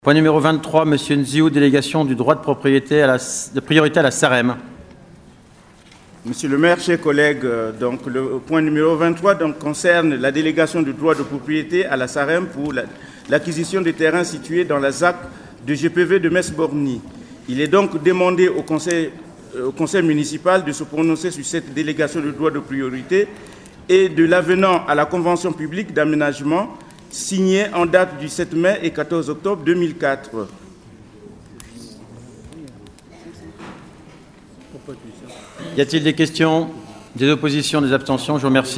Point numéro 23, Monsieur Nziou, délégation du droit de propriété de priorité à la SAREM. Monsieur le maire, chers collègues, donc le point numéro 23 concerne la délégation du droit de propriété à la SAREM pour l'acquisition des terrains situés dans la ZAC de GPV de Metz-Borgny. Il est donc demandé au conseil municipal de se prononcer sur cette délégation de droit de priorité et de l'avenant à la convention publique d'aménagement signé en date du 7 mai et 14 octobre 2004. Y a-t-il des questions, des oppositions, des abstentions? Je vous remercie.